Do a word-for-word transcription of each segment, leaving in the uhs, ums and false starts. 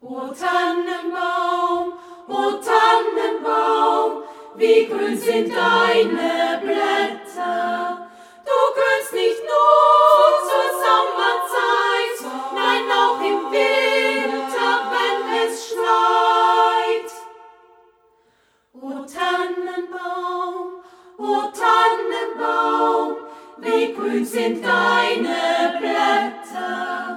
O Tannenbaum, o Tannenbaum, wie grün sind deine Blätter. Du grünst nicht nur zur Sommerzeit, nein, auch im Winter, wenn es schneit. O Tannenbaum, o Tannenbaum, wie grün sind deine Blätter.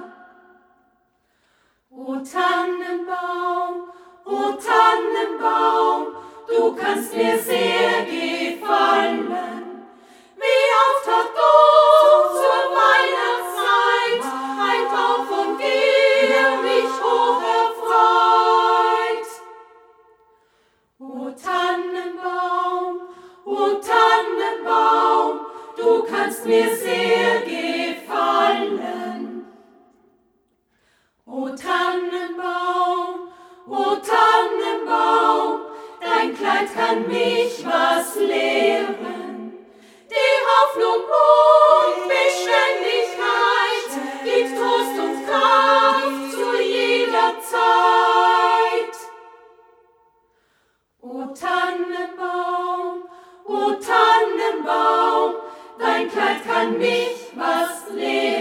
O Tannenbaum, o Tannenbaum, du kannst mir sehr gefallen. Wie oft hat Gott zur Weihnachtszeit ein Baum von dir mich hoch erfreut. O Tannenbaum, o Tannenbaum, du kannst mir sehr gefallen. O Tannenbaum, o Tannenbaum, dein Kleid kann mich was lehren. Die Hoffnung und Beständigkeit gibt Trost und Kraft zu jeder Zeit. O Tannenbaum, o Tannenbaum, dein Kleid kann mich was lehren.